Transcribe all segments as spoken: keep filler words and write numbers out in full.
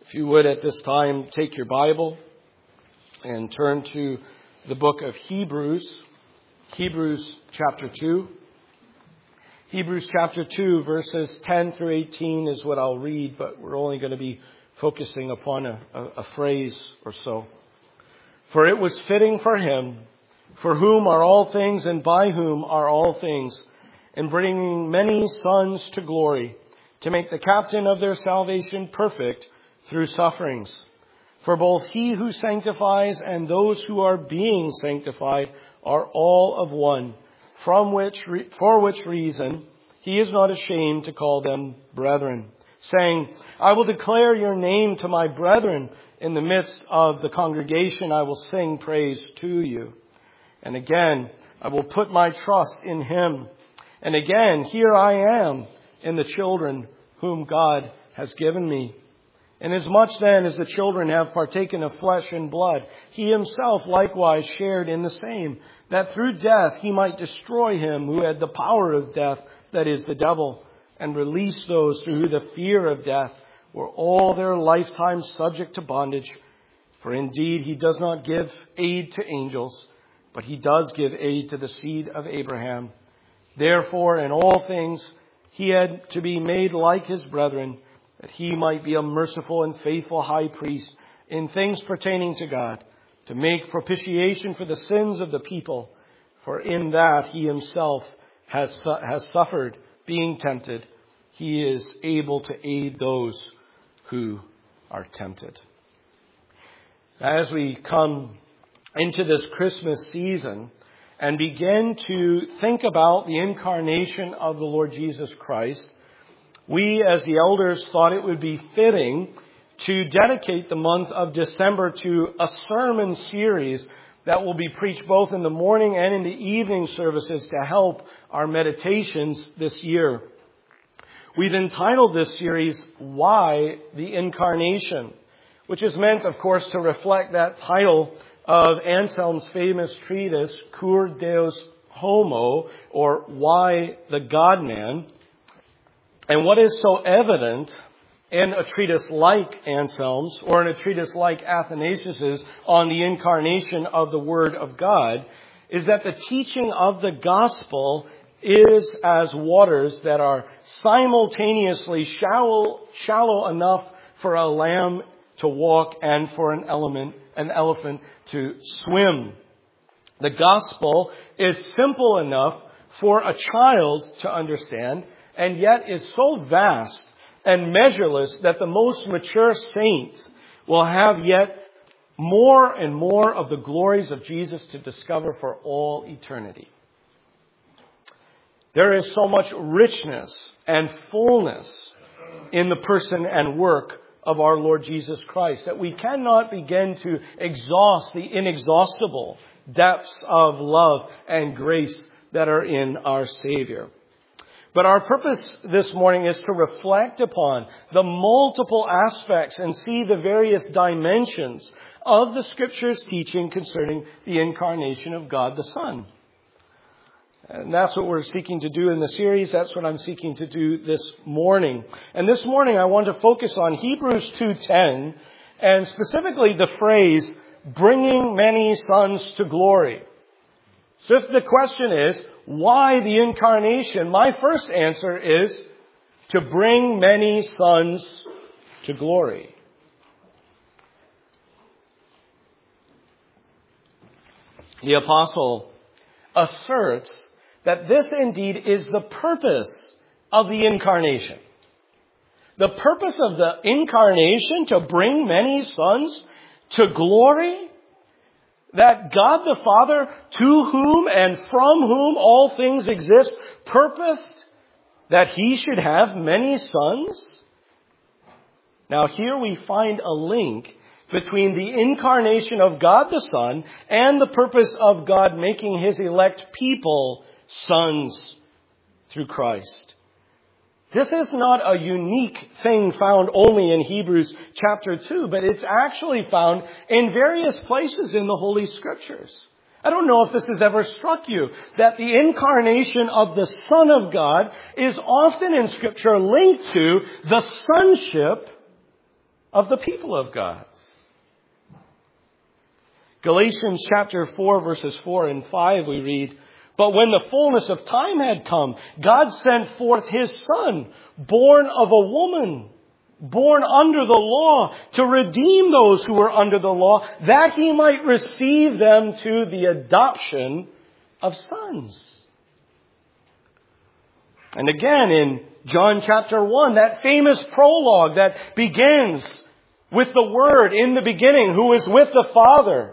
If you would at this time take your Bible and turn to the book of Hebrews, Hebrews chapter two. Hebrews chapter two verses ten through eighteen is what I'll read, but we're only going to be focusing upon a, a, a phrase or so. For it was fitting for him, for whom are all things and by whom are all things, in bringing many sons to glory, to make the captain of their salvation perfect through sufferings. For both he who sanctifies and those who are being sanctified are all of one, from which, for which reason he is not ashamed to call them brethren, saying, I will declare your name to my brethren. In the midst of the congregation I will sing praise to you. And again, I will put my trust in him. And again, here I am in the children whom God has given me. Inasmuch then as the children have partaken of flesh and blood, he himself likewise shared in the same, that through death he might destroy him who had the power of death, that is, the devil, and release those to whom the fear of death were all their lifetime subject to bondage. For indeed he does not give aid to angels, but he does give aid to the seed of Abraham. Therefore, in all things he had to be made like his brethren, that he might be a merciful and faithful high priest in things pertaining to God, to make propitiation for the sins of the people. For in that he himself has, has suffered, being tempted, he is able to aid those who are tempted. As we come into this Christmas season and begin to think about the incarnation of the Lord Jesus Christ, we as the elders thought it would be fitting to dedicate the month of December to a sermon series that will be preached both in the morning and in the evening services to help our meditations this year. We've entitled this series, Why the Incarnation, which is meant, of course, to reflect that title of Anselm's famous treatise, Cur Deus Homo, or Why the God-Man. And what is so evident in a treatise like Anselm's, or in a treatise like Athanasius's on the incarnation of the Word of God, is that the teaching of the gospel is as waters that are simultaneously shallow, shallow enough for a lamb to walk and for an element, an elephant to swim. The gospel is simple enough for a child to understand, and yet is so vast and measureless that the most mature saints will have yet more and more of the glories of Jesus to discover for all eternity. There is so much richness and fullness in the person and work of our Lord Jesus Christ that we cannot begin to exhaust the inexhaustible depths of love and grace that are in our Savior. But our purpose this morning is to reflect upon the multiple aspects and see the various dimensions of the Scripture's teaching concerning the incarnation of God the Son. And that's what we're seeking to do in the series. That's what I'm seeking to do this morning. And this morning I want to focus on Hebrews two ten, and specifically the phrase, bringing many sons to glory. So if the question is, why the incarnation? My first answer is to bring many sons to glory. The apostle asserts that this indeed is the purpose of the incarnation. The purpose of the incarnation to bring many sons to glory. That God the Father, to whom and from whom all things exist, purposed that he should have many sons. Now here we find a link between the incarnation of God the Son and the purpose of God making his elect people sons through Christ. This is not a unique thing found only in Hebrews chapter two, but it's actually found in various places in the Holy Scriptures. I don't know if this has ever struck you, that the incarnation of the Son of God is often in Scripture linked to the sonship of the people of God. Galatians chapter four, verses four and five, we read, "But when the fullness of time had come, God sent forth His Son, born of a woman, born under the law, to redeem those who were under the law, that He might receive them to the adoption of sons." And again in John chapter one, that famous prologue that begins with the Word in the beginning, who is with the Father,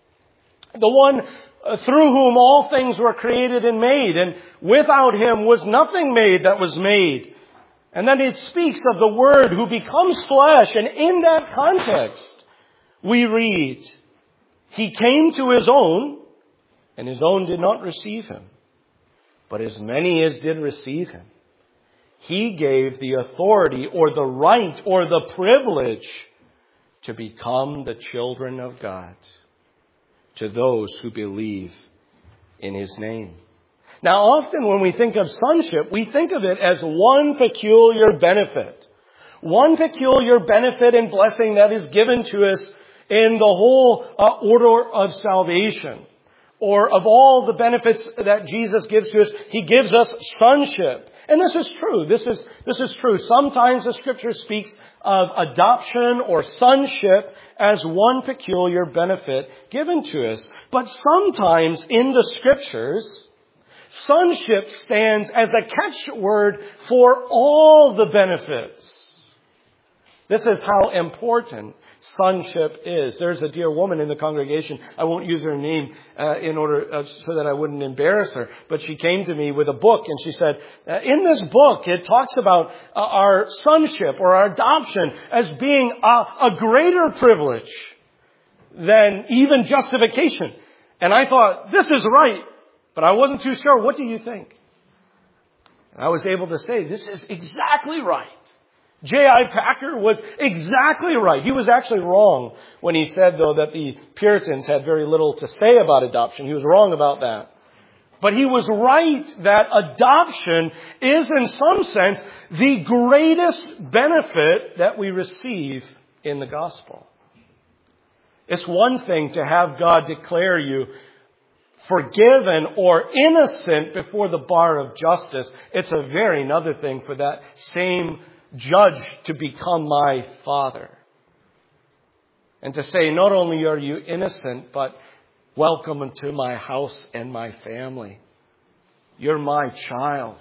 the one through whom all things were created and made, and without Him was nothing made that was made. And then it speaks of the Word who becomes flesh, and in that context we read, "He came to His own, and His own did not receive Him. But as many as did receive Him, He gave the authority or the right or the privilege to become the children of God, to those who believe in His name." Now, often when we think of sonship, we think of it as one peculiar benefit. One peculiar benefit and blessing that is given to us in the whole uh, order of salvation. Or of all the benefits that Jesus gives to us, He gives us sonship. And this is true. This is, this is true. Sometimes the Scripture speaks of adoption or sonship as one peculiar benefit given to us. But sometimes in the Scriptures, sonship stands as a catchword for all the benefits. This is how important sonship is. There's a dear woman in the congregation. I won't use her name uh, in order uh, so that I wouldn't embarrass her. But she came to me with a book and she said, uh, in this book, it talks about uh, our sonship or our adoption as being a, a greater privilege than even justification. And I thought, this is right. But I wasn't too sure. What do you think? And I was able to say, this is exactly right. J I Packer was exactly right. He was actually wrong when he said, though, that the Puritans had very little to say about adoption. He was wrong about that. But he was right that adoption is, in some sense, the greatest benefit that we receive in the gospel. It's one thing to have God declare you forgiven or innocent before the bar of justice. It's a very another thing for that same judge to become my father. And to say, not only are you innocent, but welcome into my house and my family. You're my child.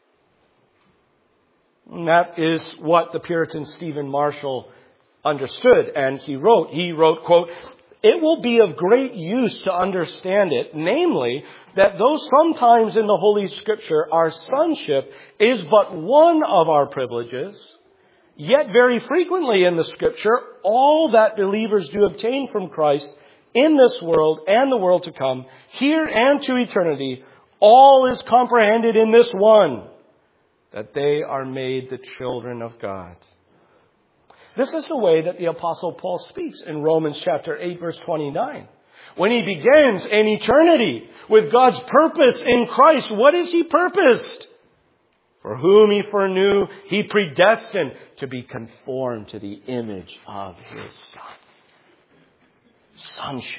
And that is what the Puritan Stephen Marshall understood. And he wrote, he wrote, quote, "It will be of great use to understand it, namely, that though sometimes in the Holy Scripture our sonship is but one of our privileges, yet very frequently in the Scripture, all that believers do obtain from Christ in this world and the world to come, here and to eternity, all is comprehended in this one, that they are made the children of God." This is the way that the Apostle Paul speaks in Romans chapter eight, verse twenty-nine. When he begins in eternity with God's purpose in Christ, what is He purposed? For whom He foreknew, He predestined to be conformed to the image of His Son. Sonship.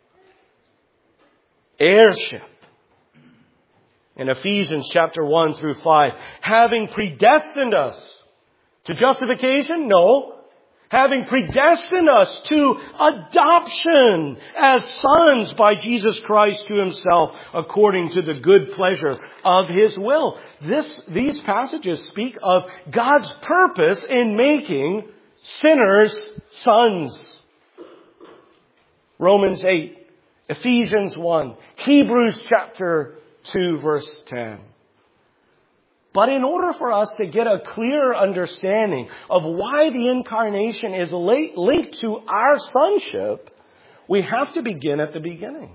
Heirship. In Ephesians chapter one through five, having predestined us to justification? No. Having predestined us to adoption as sons by Jesus Christ to Himself, according to the good pleasure of His will. This, these passages speak of God's purpose in making sinners sons. Romans eight, Ephesians one, Hebrews chapter two, verse ten. But in order for us to get a clear understanding of why the incarnation is linked to our sonship, we have to begin at the beginning.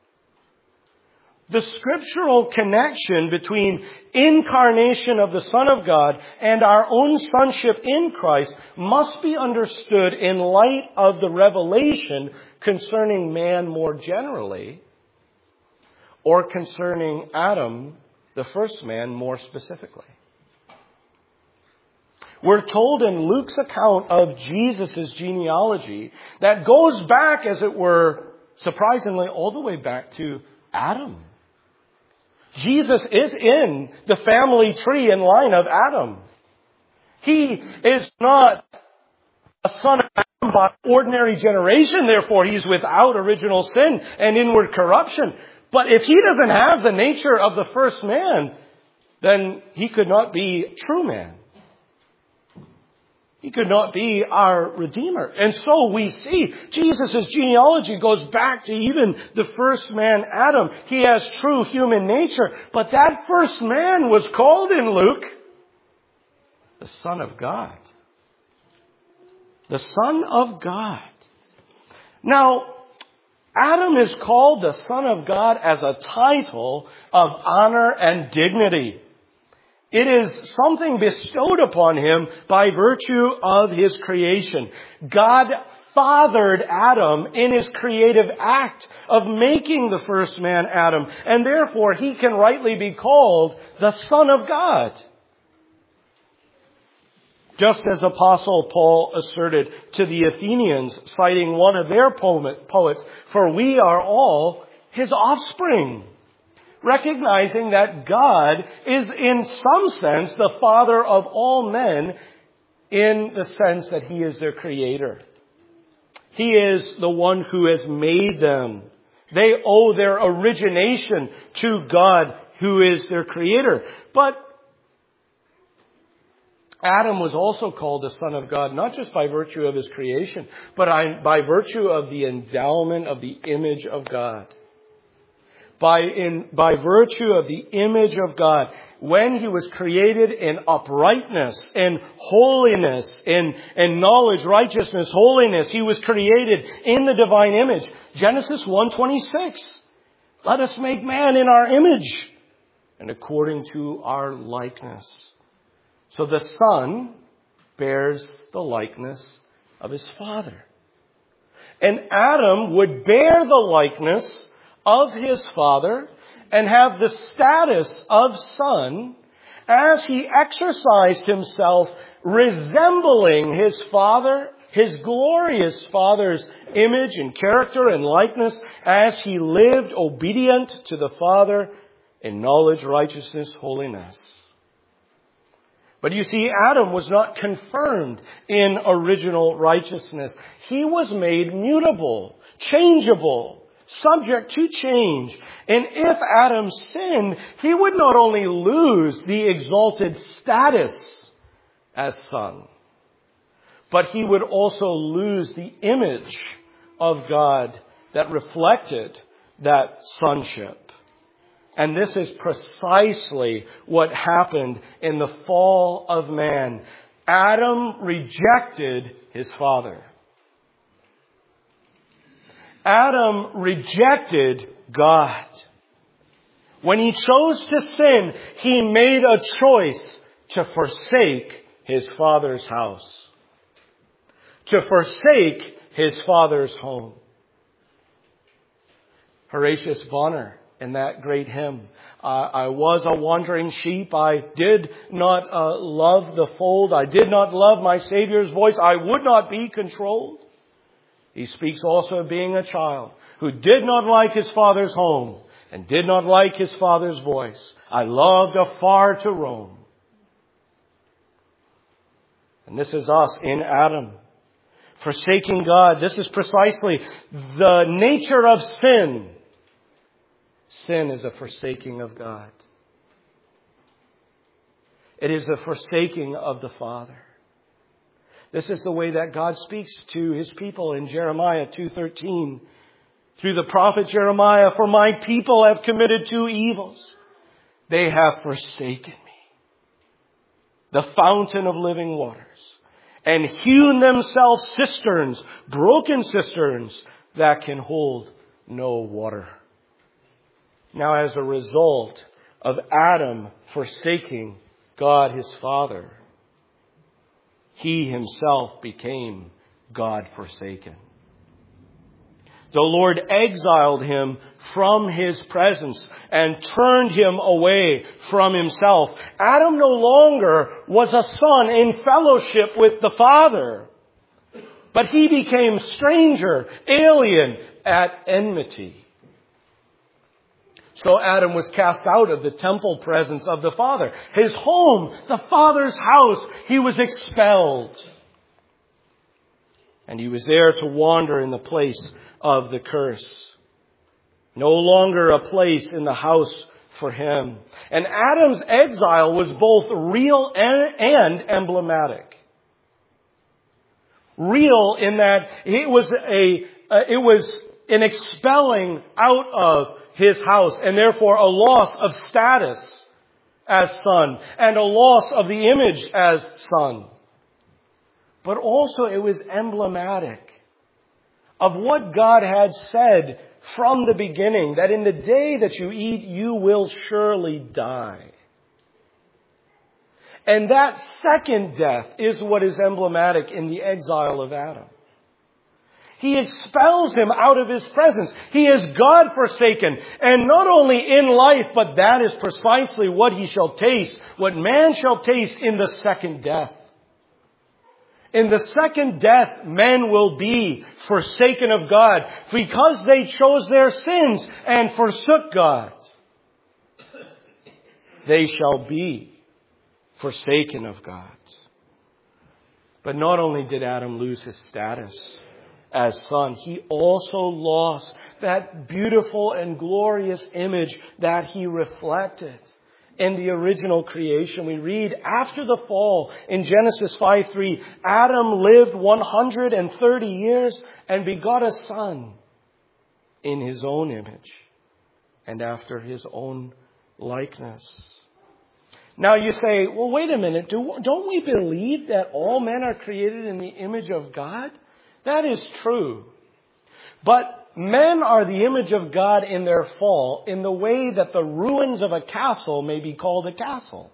The scriptural connection between incarnation of the Son of God and our own sonship in Christ must be understood in light of the revelation concerning man more generally, or concerning Adam, the first man, more specifically. We're told in Luke's account of Jesus' genealogy that goes back, as it were, surprisingly, all the way back to Adam. Jesus is in the family tree and line of Adam. He is not a son of Adam by ordinary generation, therefore he's without original sin and inward corruption. But if he doesn't have the nature of the first man, then he could not be true man. He could not be our Redeemer. And so we see Jesus' genealogy goes back to even the first man, Adam. He has true human nature. But that first man was called in Luke the Son of God. The Son of God. Now, Adam is called the Son of God as a title of honor and dignity. It is something bestowed upon him by virtue of his creation. God fathered Adam in his creative act of making the first man, Adam, and therefore he can rightly be called the Son of God. Just as Apostle Paul asserted to the Athenians, citing one of their poets, "For we are all his offspring." Recognizing that God is in some sense the Father of all men in the sense that he is their creator. He is the one who has made them. They owe their origination to God, who is their creator. But Adam was also called the Son of God, not just by virtue of his creation, but by virtue of the endowment of the image of God. By, in, by virtue of the image of God, when he was created in uprightness, in holiness, in, in knowledge, righteousness, holiness, he was created in the divine image. Genesis one twenty-six. Let us make man in our image and according to our likeness. So the Son bears the likeness of his Father. And Adam would bear the likeness of his Father and have the status of Son as he exercised himself resembling his Father, his glorious Father's image and character and likeness, as he lived obedient to the Father in knowledge, righteousness, holiness. But you see, Adam was not confirmed in original righteousness. He was made mutable, changeable, subject to change. And if Adam sinned, he would not only lose the exalted status as son, but he would also lose the image of God that reflected that sonship. And this is precisely what happened in the fall of man. Adam rejected his father. Adam rejected God. When he chose to sin, he made a choice to forsake his father's house, to forsake his father's home. Horatius Bonner, in that great hymn, uh, I was a wandering sheep. I did not uh, love the fold. I did not love my Savior's voice. I would not be controlled. He speaks also of being a child who did not like his father's home and did not like his father's voice. I loved afar to roam. And this is us in Adam, forsaking God. This is precisely the nature of sin. Sin is a forsaking of God. It is a forsaking of the Father. This is the way that God speaks to his people in Jeremiah two thirteen. Through the prophet Jeremiah, "For my people have committed two evils. They have forsaken me, the fountain of living waters, and hewn themselves cisterns, broken cisterns that can hold no water." Now, as a result of Adam forsaking God his Father, he himself became God forsaken. The Lord exiled him from his presence and turned him away from himself. Adam no longer was a son in fellowship with the Father, but he became stranger, alien, at enmity. So Adam was cast out of the temple presence of the Father. His home, the Father's house, he was expelled. And he was there to wander in the place of the curse. No longer a place in the house for him. And Adam's exile was both real and, and emblematic. Real in that it was a uh, it was an expelling out of his house, and therefore a loss of status as son, and a loss of the image as son. But also it was emblematic of what God had said from the beginning, that in the day that you eat, you will surely die. And that second death is what is emblematic in the exile of Adam. He expels him out of his presence. He is God forsaken. And not only in life, but that is precisely what he shall taste, what man shall taste in the second death. In the second death, men will be forsaken of God because they chose their sins and forsook God. They shall be forsaken of God. But not only did Adam lose his status as son, he also lost that beautiful and glorious image that he reflected in the original creation. We read, after the fall in Genesis five three, Adam lived one hundred thirty years and begot a son in his own image and after his own likeness. Now you say, well, wait a minute. Do, don't we believe that all men are created in the image of God? That is true. But men are the image of God in their fall in the way that the ruins of a castle may be called a castle.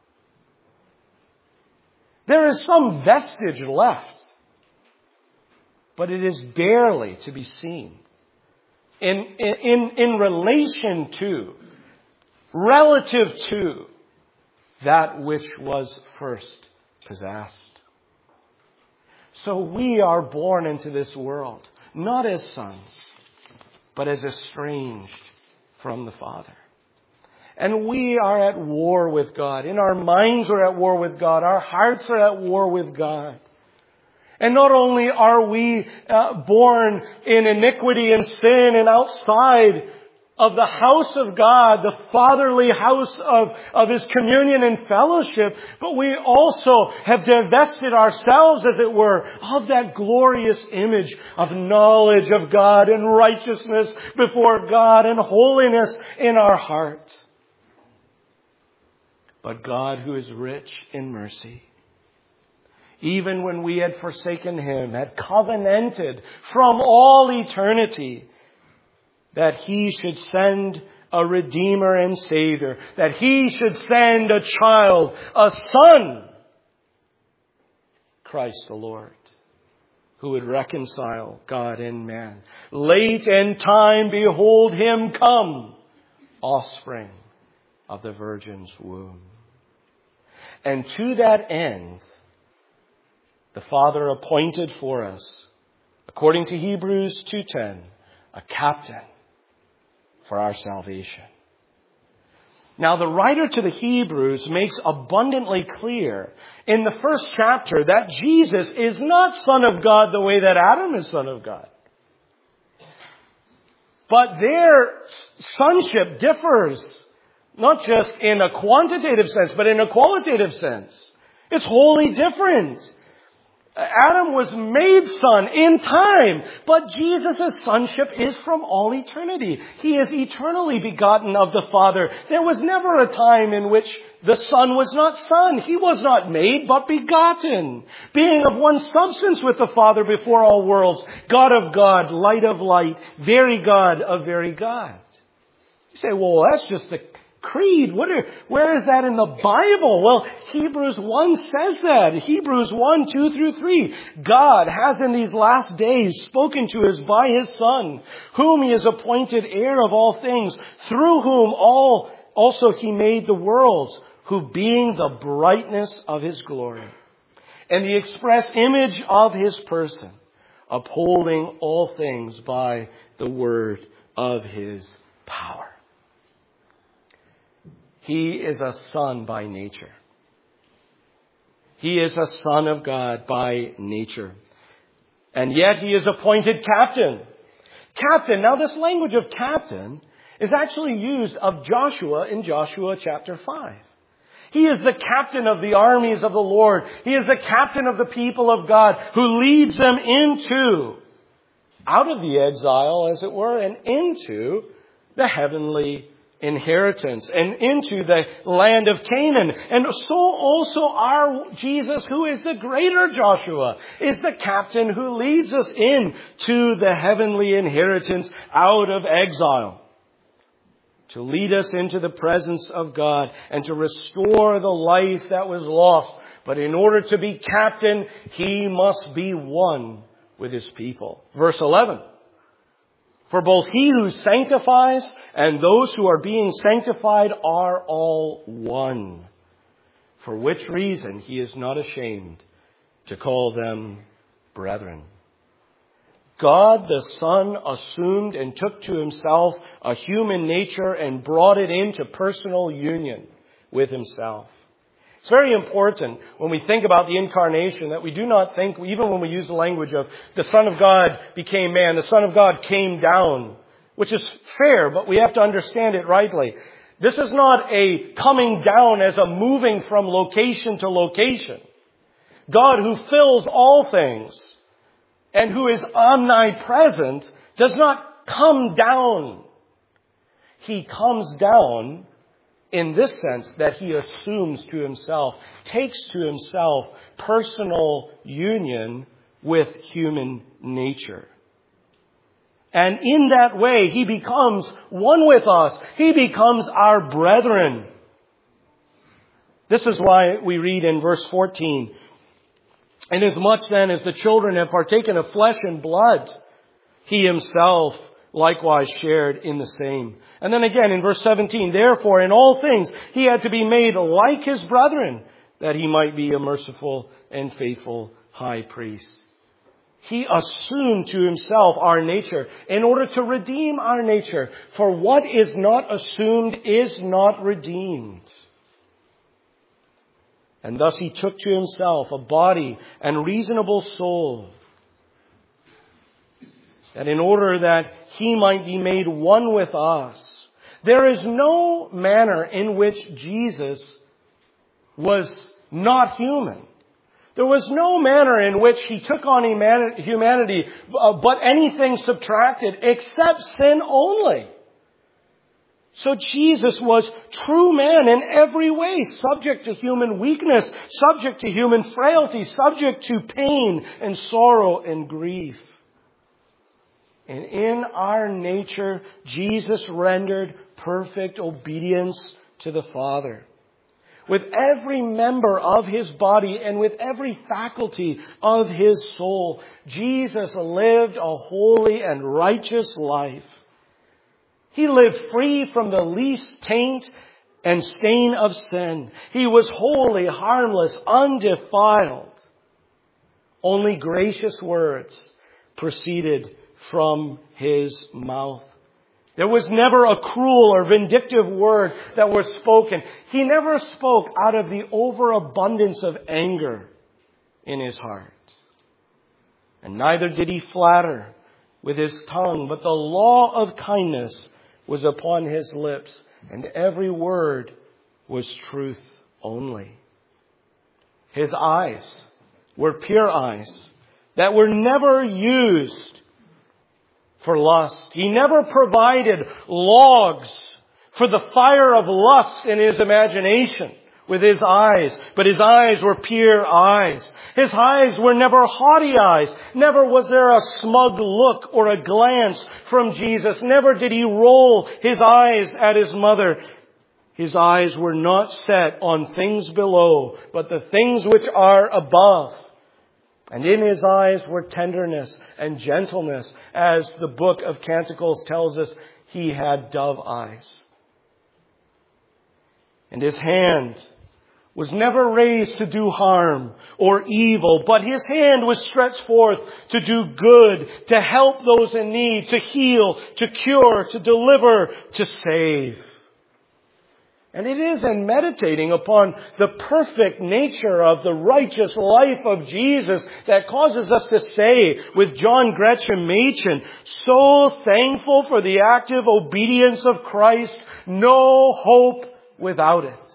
There is some vestige left, but it is barely to be seen in, in, in relation to, relative to that which was first possessed. So we are born into this world, not as sons, but as estranged from the Father. And we are at war with God. In our minds we're at war with God. Our hearts are at war with God. And not only are we uh, born in iniquity and sin and outside of the house of God, the fatherly house of, of His communion and fellowship, but we also have divested ourselves, as it were, of that glorious image of knowledge of God and righteousness before God and holiness in our heart. But God, who is rich in mercy, even when we had forsaken Him, had covenanted from all eternity that He should send a Redeemer and Savior, that He should send a child, a Son, Christ the Lord, who would reconcile God and man. Late in time, behold Him come, offspring of the Virgin's womb. And to that end, the Father appointed for us, according to Hebrews two ten, a captain for our salvation. Now, the writer to the Hebrews makes abundantly clear in the first chapter that Jesus is not Son of God the way that Adam is Son of God. But their sonship differs, not just in a quantitative sense, but in a qualitative sense. It's wholly different. Adam was made son in time, but Jesus' sonship is from all eternity. He is eternally begotten of the Father. There was never a time in which the Son was not son. He was not made, but begotten, being of one substance with the Father before all worlds, God of God, light of light, very God of very God. You say, well, that's just the creed? What are, where is that in the Bible? Well, Hebrews one says that. Hebrews one, two through three. God has in these last days spoken to us by His Son, whom He has appointed heir of all things, through whom all also He made the worlds, who being the brightness of His glory and the express image of His person, upholding all things by the word of His power. He is a son by nature. He is a son of God by nature. And yet He is appointed captain. Captain. Now this language of captain is actually used of Joshua in Joshua chapter five. He is the captain of the armies of the Lord. He is the captain of the people of God who leads them into, out of the exile, as it were, and into the heavenly inheritance and into the land of Canaan. And so also our Jesus, who is the greater Joshua, is the captain who leads us in to the heavenly inheritance out of exile, to lead us into the presence of God and to restore the life that was lost. But in order to be captain, He must be one with His people. Verse eleven. For both He who sanctifies and those who are being sanctified are all one. For which reason He is not ashamed to call them brethren. God the Son assumed and took to Himself a human nature and brought it into personal union with Himself. It's very important when we think about the incarnation that we do not think, even when we use the language of the Son of God became man, the Son of God came down, which is fair, but we have to understand it rightly. This is not a coming down as a moving from location to location. God, who fills all things and who is omnipresent, does not come down. He comes down in this sense that He assumes to Himself, takes to Himself personal union with human nature. And in that way, He becomes one with us. He becomes our brethren. This is why we read in verse fourteen, inasmuch then as the children have partaken of flesh and blood, He Himself likewise shared in the same. And then again in verse seventeen, therefore in all things He had to be made like His brethren, that He might be a merciful and faithful high priest. He assumed to Himself our nature in order to redeem our nature. For what is not assumed is not redeemed. And thus He took to Himself a body and reasonable soul, that in order that He might be made one with us. There is no manner in which Jesus was not human. There was no manner in which He took on humanity, but anything subtracted except sin only. So Jesus was true man in every way, subject to human weakness, subject to human frailty, subject to pain and sorrow and grief. And in our nature, Jesus rendered perfect obedience to the Father. With every member of His body and with every faculty of His soul, Jesus lived a holy and righteous life. He lived free from the least taint and stain of sin. He was holy, harmless, undefiled. Only gracious words proceeded from His mouth. There was never a cruel or vindictive word that was spoken. He never spoke out of the overabundance of anger in His heart. And neither did He flatter with His tongue, but the law of kindness was upon His lips, and every word was truth only. His eyes were pure eyes that were never used for lust. He never provided logs for the fire of lust in His imagination with His eyes, but His eyes were pure eyes. His eyes were never haughty eyes. Never was there a smug look or a glance from Jesus. Never did He roll His eyes at His mother. His eyes were not set on things below, but the things which are above. And in His eyes were tenderness and gentleness. As the book of Canticles tells us, He had dove eyes. And His hand was never raised to do harm or evil, but His hand was stretched forth to do good, to help those in need, to heal, to cure, to deliver, to save. And it is in meditating upon the perfect nature of the righteous life of Jesus that causes us to say with John Gresham Machen, so thankful for the active obedience of Christ, no hope without it.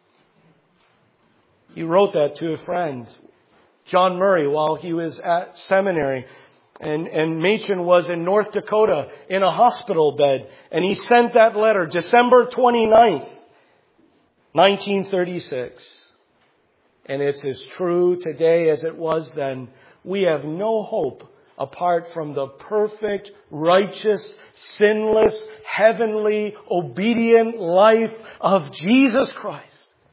He wrote that to a friend, John Murray, while he was at seminary. And, and Machen was in North Dakota in a hospital bed. And he sent that letter December twenty-ninth, nineteen thirty-six. And it's as true today as it was then. We have no hope apart from the perfect, righteous, sinless, heavenly, obedient life of Jesus Christ.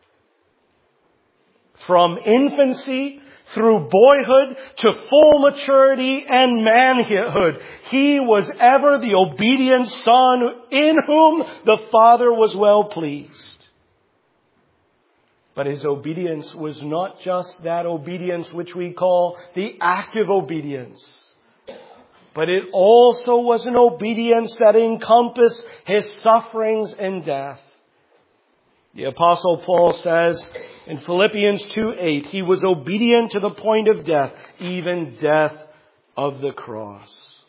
From infancy through boyhood to full maturity and manhood, He was ever the obedient Son in whom the Father was well pleased. But His obedience was not just that obedience which we call the active obedience, but it also was an obedience that encompassed His sufferings and death. The Apostle Paul says in Philippians two eight, He was obedient to the point of death, even death of the cross.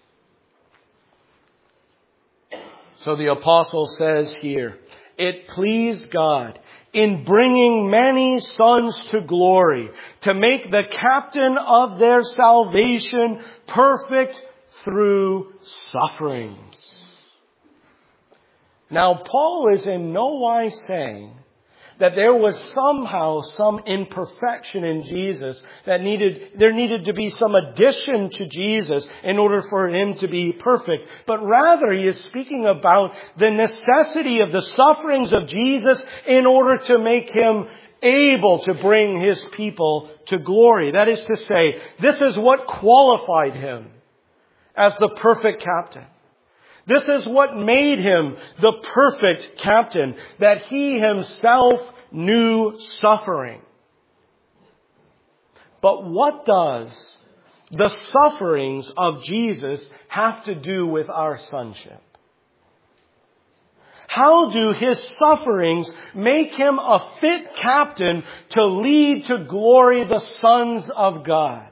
So the Apostle says here, it pleased God in bringing many sons to glory, to make the captain of their salvation perfect through sufferings. Now, Paul is in no wise saying that there was somehow some imperfection in Jesus, that needed, there needed to be some addition to Jesus in order for Him to be perfect. But rather, he is speaking about the necessity of the sufferings of Jesus in order to make Him able to bring His people to glory. That is to say, this is what qualified Him as the perfect captain. This is what made Him the perfect captain, that He Himself knew suffering. But what does the sufferings of Jesus have to do with our sonship? How do His sufferings make Him a fit captain to lead to glory the sons of God?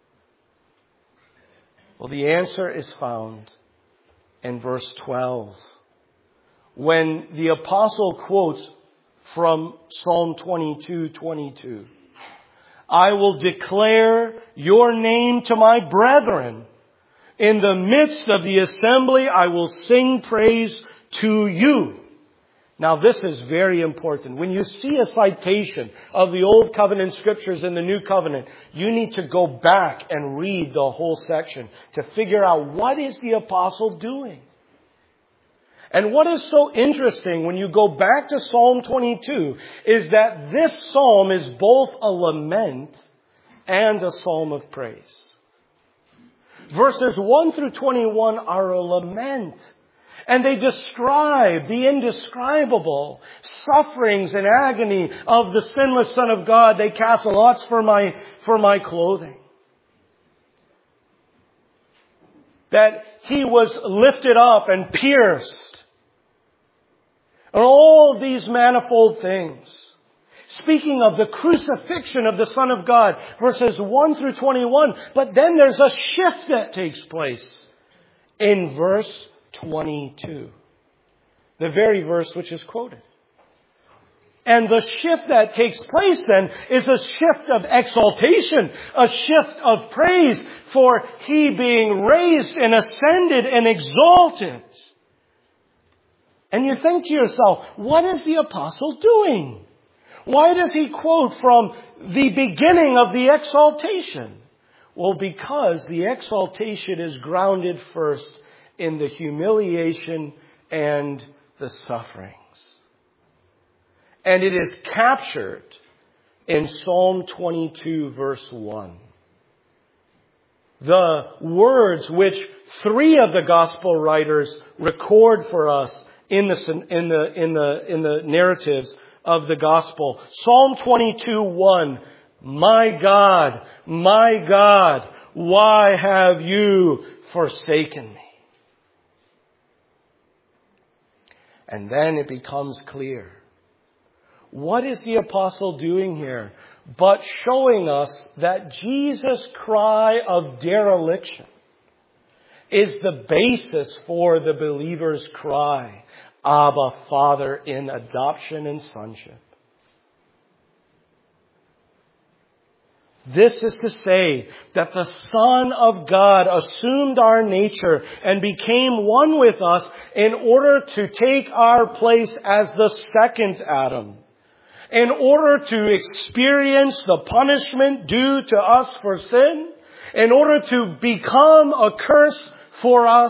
Well, the answer is found in verse twelve, when the apostle quotes from Psalm twenty-two twenty-two. I will declare your name to my brethren. In the midst of the assembly, I will sing praise to you. Now, this is very important. When you see a citation of the Old Covenant Scriptures in the New Covenant, you need to go back and read the whole section to figure out what is the apostle doing. And what is so interesting when you go back to Psalm twenty-two is that this psalm is both a lament and a psalm of praise. Verses one through twenty-one are a lament. And they describe the indescribable sufferings and agony of the sinless Son of God. They cast lots for my, for my clothing. That He was lifted up and pierced. And all these manifold things. Speaking of the crucifixion of the Son of God, verses one through twenty-one. But then there's a shift that takes place in verse twenty-two. The very verse which is quoted. And the shift that takes place then is a shift of exaltation, a shift of praise for He being raised and ascended and exalted. And you think to yourself, what is the apostle doing? Why does he quote from the beginning of the exaltation? Well, because the exaltation is grounded first in the humiliation and the sufferings. And it is captured in Psalm twenty-two, verse one. The words which three of the gospel writers record for us in the, in the, in the, in the narratives of the gospel. Psalm twenty-two, one. My God, my God, why have you forsaken me? And then it becomes clear. What is the apostle doing here? But showing us that Jesus' cry of dereliction is the basis for the believer's cry, Abba, Father, in adoption and sonship. This is to say that the Son of God assumed our nature and became one with us in order to take our place as the second Adam. In order to experience the punishment due to us for sin. In order to become a curse for us.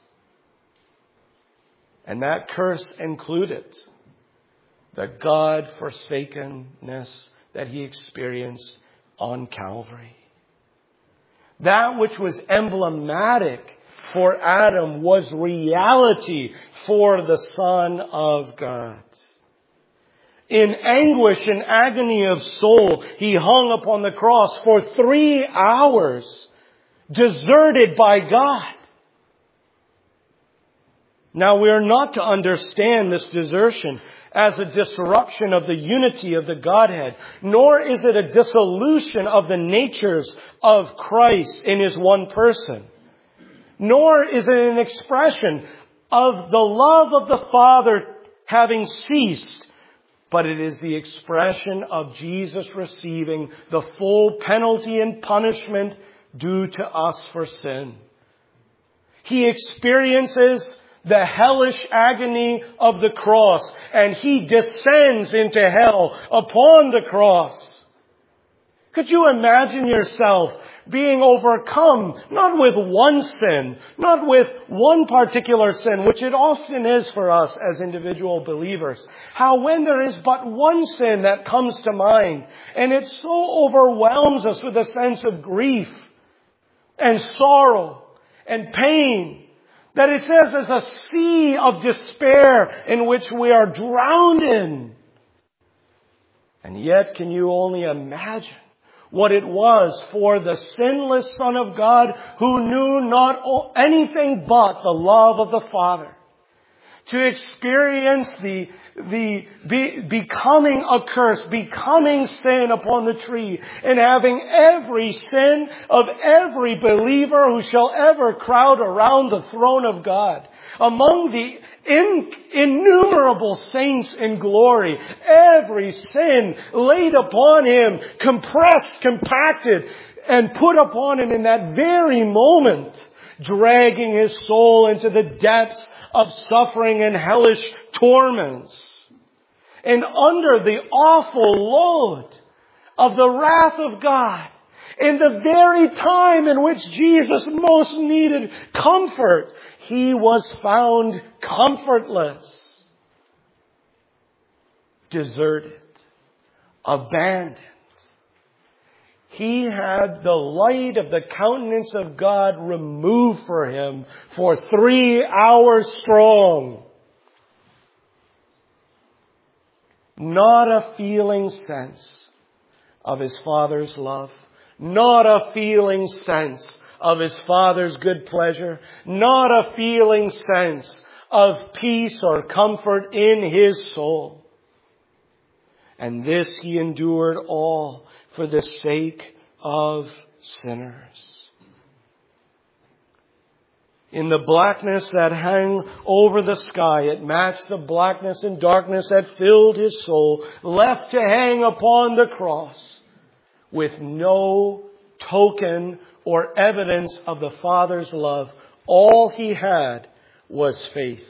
And that curse included the God-forsakenness that He experienced on Calvary. That which was emblematic for Adam was reality for the Son of God. In anguish and agony of soul, He hung upon the cross for three hours, deserted by God. Now, we are not to understand this desertion as a disruption of the unity of the Godhead, nor is it a dissolution of the natures of Christ in His one person, nor is it an expression of the love of the Father having ceased, but it is the expression of Jesus receiving the full penalty and punishment due to us for sin. He experiences the hellish agony of the cross, and He descends into hell upon the cross. Could you imagine yourself being overcome, not with one sin, not with one particular sin, which it often is for us as individual believers. How when there is but one sin that comes to mind, and it so overwhelms us with a sense of grief and sorrow and pain, that it says there's a sea of despair in which we are drowned in. And yet, can you only imagine what it was for the sinless Son of God who knew not anything but the love of the Father to experience the, the be, becoming a curse, becoming sin upon the tree, and having every sin of every believer who shall ever crowd around the throne of God. Among the in, innumerable saints in glory, every sin laid upon Him, compressed, compacted, and put upon Him in that very moment, dragging His soul into the depths of suffering and hellish torments. And under the awful load of the wrath of God, in the very time in which Jesus most needed comfort, He was found comfortless, deserted, abandoned. He had the light of the countenance of God removed for Him for three hours strong. Not a feeling sense of His Father's love. Not a feeling sense of His Father's good pleasure. Not a feeling sense of peace or comfort in His soul. And this He endured all for the sake of sinners. In the blackness that hung over the sky, it matched the blackness and darkness that filled His soul, left to hang upon the cross with no token or evidence of the Father's love. All He had was faith.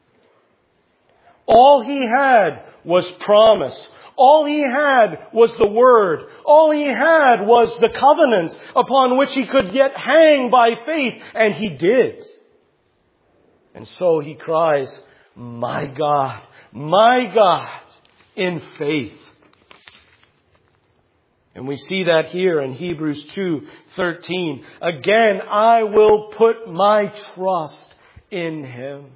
All He had was promise. All He had was the Word. All He had was the covenant upon which He could yet hang by faith. And He did. And so He cries, my God, my God, in faith. And we see that here in Hebrews two thirteen. Again, I will put my trust in Him.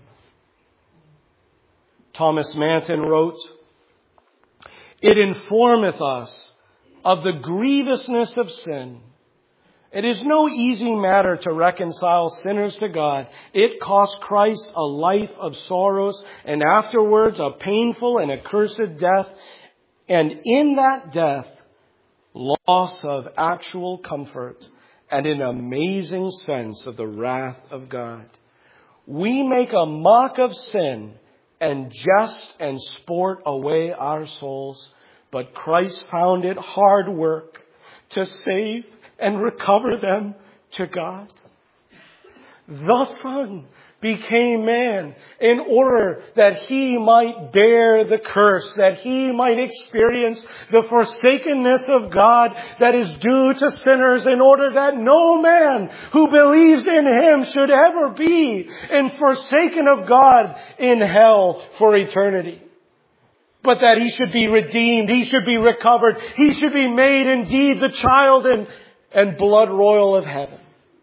Thomas Manton wrote, it informeth us of the grievousness of sin. It is no easy matter to reconcile sinners to God. It cost Christ a life of sorrows and afterwards a painful and accursed death. And in that death, loss of actual comfort and an amazing sense of the wrath of God. We make a mock of sin and jest and sport away our souls, but Christ found it hard work to save and recover them to God. The Son became man in order that He might bear the curse, that He might experience the forsakenness of God that is due to sinners, in order that no man who believes in Him should ever be and forsaken of God in hell for eternity. But that he should be redeemed, he should be recovered, he should be made indeed the child and, and blood royal of heaven.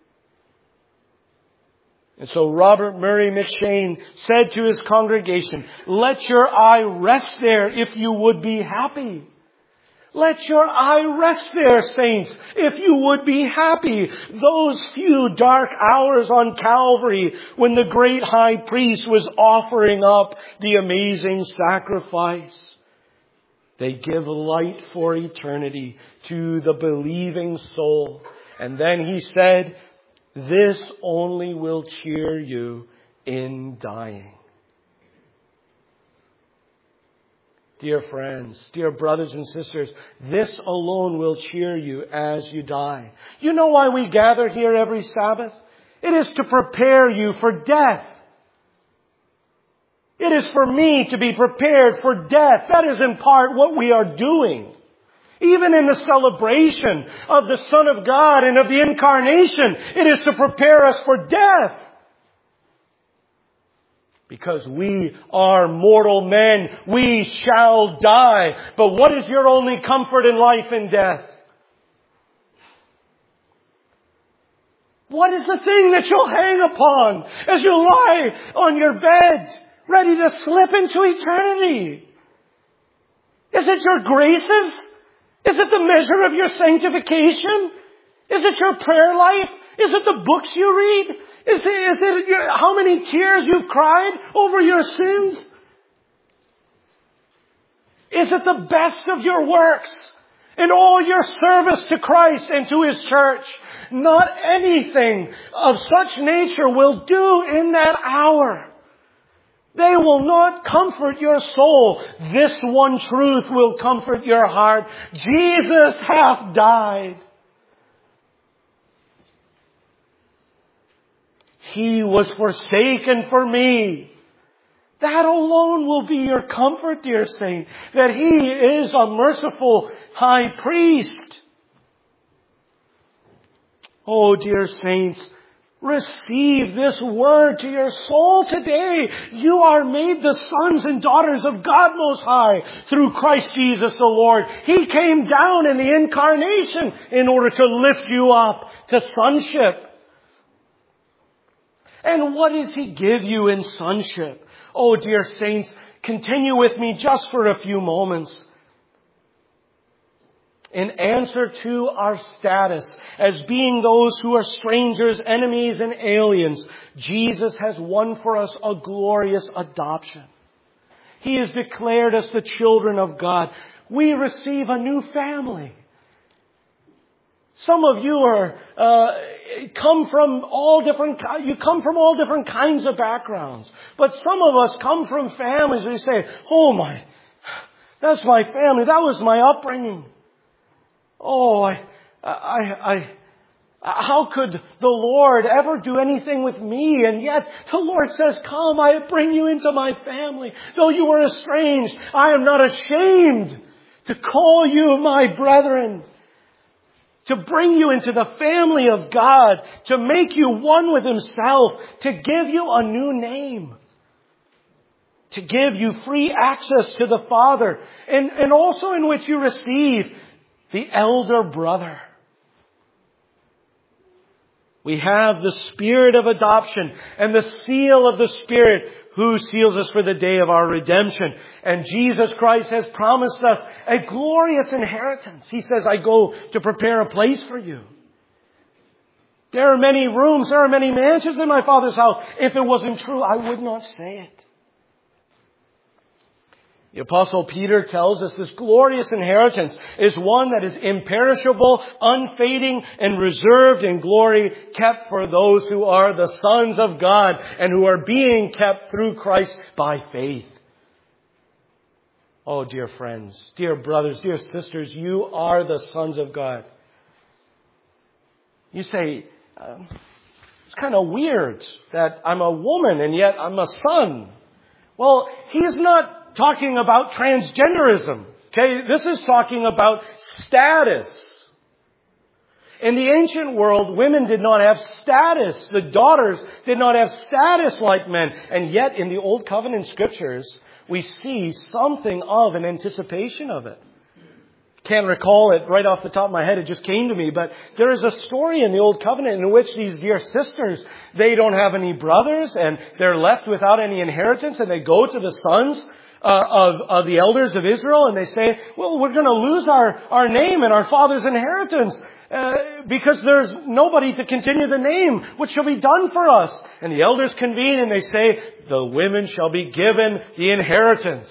And so Robert Murray McCheyne said to his congregation, let your eye rest there if you would be happy. Let your eye rest there, saints, if you would be happy. Those few dark hours on Calvary when the great high priest was offering up the amazing sacrifice. They give light for eternity to the believing soul. And then he said, this only will cheer you in dying. Dear friends, dear brothers and sisters, this alone will cheer you as you die. You know why we gather here every Sabbath? It is to prepare you for death. It is for me to be prepared for death. That is in part what we are doing. Even in the celebration of the Son of God and of the Incarnation, it is to prepare us for death. Because we are mortal men, we shall die. But what is your only comfort in life and death? What is the thing that you'll hang upon as you lie on your bed, ready to slip into eternity? Is it your graces? Is it the measure of your sanctification? Is it your prayer life? Is it the books you read? Is it, is it your, how many tears you've cried over your sins? Is it the best of your works and all your service to Christ and to His church? Not anything of such nature will do in that hour. They will not comfort your soul. This one truth will comfort your heart. Jesus hath died. He was forsaken for me. That alone will be your comfort, dear saint, that He is a merciful high priest. Oh, dear saints, receive this word to your soul today. You are made the sons and daughters of God Most High through Christ Jesus the Lord. He came down in the incarnation in order to lift you up to sonship. And what does He give you in sonship? Oh, dear saints, continue with me just for a few moments. In answer to our status as being those who are strangers, enemies, and aliens, Jesus has won for us a glorious adoption. He has declared us the children of God. We receive a new family. Some of you are uh, come from all different. You come from all different kinds of backgrounds, but some of us come from families where you say, "Oh my, that's my family. That was my upbringing." Oh, I, I, I, how could the Lord ever do anything with me? And yet the Lord says, "Come, I bring you into my family. Though you were estranged, I am not ashamed to call you my brethren." To bring you into the family of God, to make you one with Himself, to give you a new name. to give you free access to the Father, and, and also in which you receive the elder brother. We have the Spirit of adoption and the seal of the Spirit who seals us for the day of our redemption. And Jesus Christ has promised us a glorious inheritance. He says, I go to prepare a place for you. There are many rooms, there are many mansions in my Father's house. If it wasn't true, I would not say it. The Apostle Peter tells us this glorious inheritance is one that is imperishable, unfading, and reserved in glory, kept for those who are the sons of God and who are being kept through Christ by faith. Oh, dear friends, dear brothers, dear sisters, you are the sons of God. You say, uh, it's kind of weird that I'm a woman and yet I'm a son. Well, he's not talking about transgenderism. Okay, this is talking about status. In the ancient world, women did not have status. The daughters did not have status like men. And yet, in the Old Covenant Scriptures, we see something of an anticipation of it. Can't recall it right off the top of my head. It just came to me. But there is a story in the Old Covenant in which these dear sisters, they don't have any brothers and they're left without any inheritance, and they go to the sons Uh, of, of the elders of Israel, and they say, well, we're going to lose our, our name and our father's inheritance uh, because there's nobody to continue the name. What shall be done for us? And the elders convene and they say, the women shall be given the inheritance.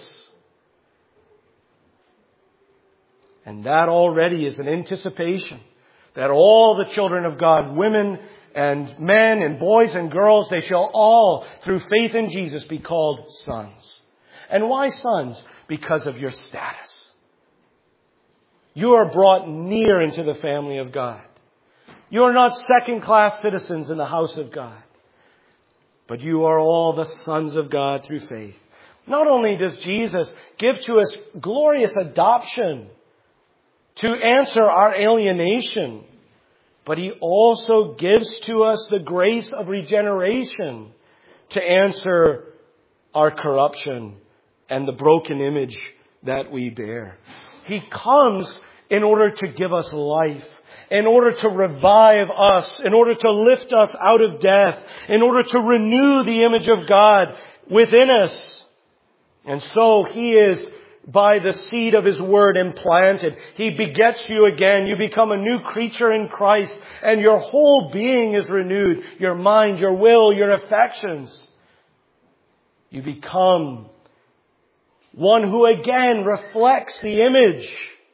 And that already is an anticipation that all the children of God, women and men and boys and girls, they shall all, through faith in Jesus, be called sons. And why sons? Because of your status. You are brought near into the family of God. You are not second-class citizens in the house of God. But you are all the sons of God through faith. Not only does Jesus give to us glorious adoption to answer our alienation, but He also gives to us the grace of regeneration to answer our corruption and the broken image that we bear. He comes in order to give us life, in order to revive us, in order to lift us out of death, in order to renew the image of God within us. And so He is, by the seed of His word, implanted. He begets you again. You become a new creature in Christ, and your whole being is renewed. Your mind, your will, your affections. You become one who again reflects the image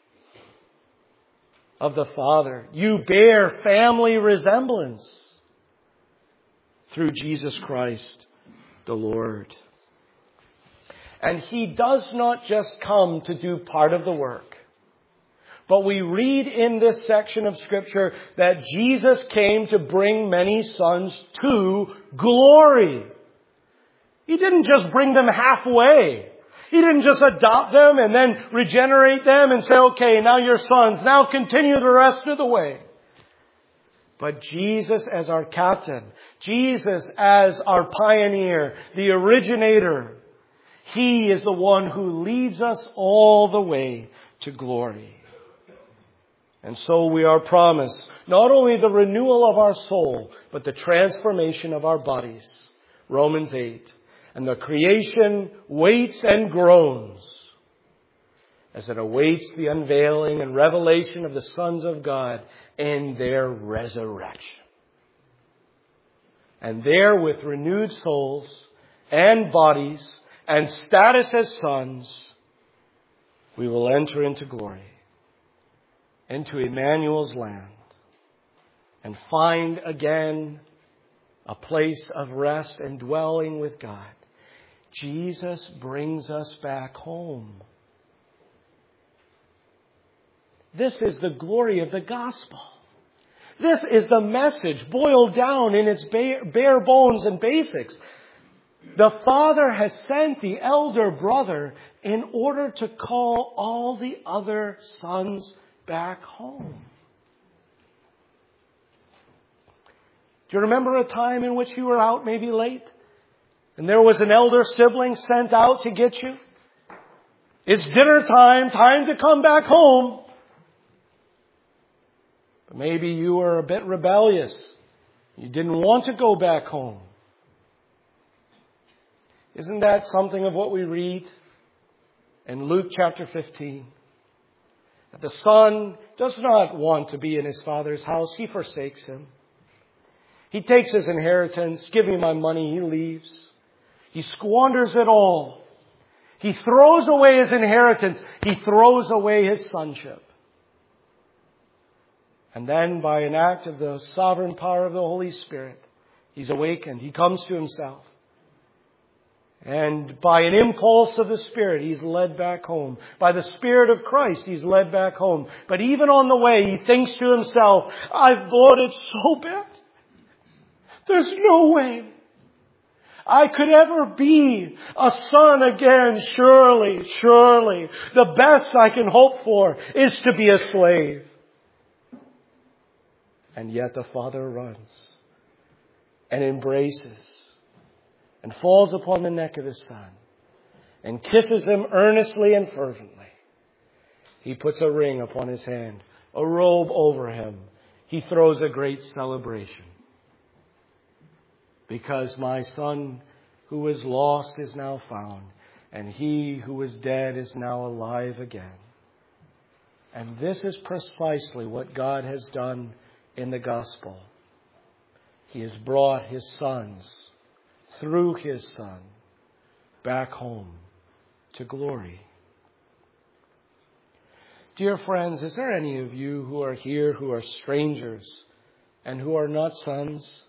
of the Father. You bear family resemblance through Jesus Christ the Lord. And He does not just come to do part of the work. But we read in this section of Scripture that Jesus came to bring many sons to glory. He didn't just bring them halfway. He didn't just adopt them and then regenerate them and say, okay, now you're sons. Now continue the rest of the way. But Jesus as our captain, Jesus as our pioneer, the originator, He is the one who leads us all the way to glory. And so we are promised not only the renewal of our soul, but the transformation of our bodies. Romans eight. And the creation waits and groans as it awaits the unveiling and revelation of the sons of God in their resurrection. And there, with renewed souls and bodies and status as sons, we will enter into glory, into Emmanuel's land, and find again a place of rest and dwelling with God. Jesus brings us back home. This is the glory of the gospel. This is the message boiled down in its bare bones and basics. The Father has sent the elder brother in order to call all the other sons back home. Do you remember a time in which you were out maybe late? and there was an elder sibling sent out to get you. It's dinner time, time to come back home. But maybe you were a bit rebellious. You didn't want to go back home. Isn't that something of what we read in Luke chapter fifteen? That the son does not want to be in his father's house. He forsakes him. He takes his inheritance, give me my money, he leaves. He squanders it all. He throws away his inheritance. He throws away his sonship. And then by an act of the sovereign power of the Holy Spirit, he's awakened. He comes to himself. And by an impulse of the Spirit, he's led back home. By the Spirit of Christ, he's led back home. But even on the way, he thinks to himself, I've blown it so bad. There's no way I could ever be a son again. Surely, surely, the best I can hope for is to be a slave. And yet the father runs and embraces and falls upon the neck of his son and kisses him earnestly and fervently. He puts a ring upon his hand, a robe over him. He throws a great celebration. Because my son who was lost is now found, and he who was dead is now alive again. And this is precisely what God has done in the gospel. He has brought his sons, through his son, back home to glory. Dear friends, is there any of you who are here who are strangers and who are not sons?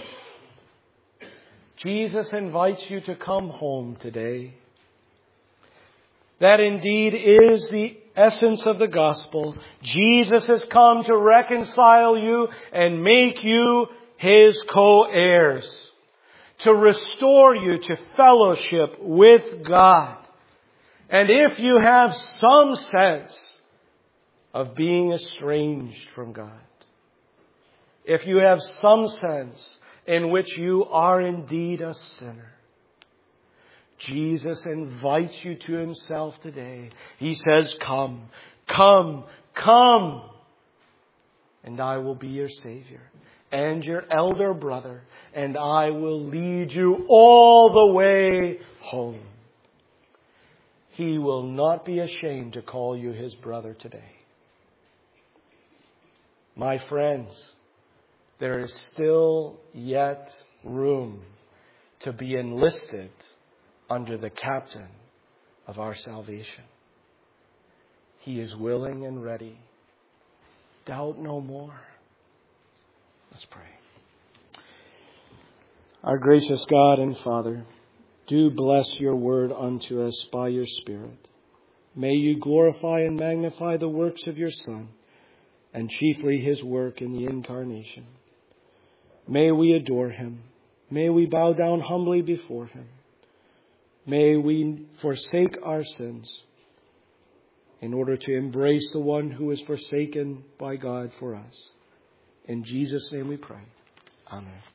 Jesus invites you to come home today. That indeed is the essence of the gospel. Jesus has come to reconcile you and make you his co-heirs, to restore you to fellowship with God. And if you have some sense of being estranged from God, if you have some sense in which you are indeed a sinner, Jesus invites you to himself today. He says, come, come, come, and I will be your Savior and your elder brother, and I will lead you all the way home. He will not be ashamed to call you his brother today. My friends, there is still yet room to be enlisted under the captain of our salvation. He is willing and ready. Doubt no more. Let's pray. Our gracious God and Father, do bless your word unto us by your Spirit. May you glorify and magnify the works of your Son, and chiefly his work in the incarnation. May we adore him. May we bow down humbly before him. May we forsake our sins in order to embrace the one who is forsaken by God for us. In Jesus' name we pray. Amen.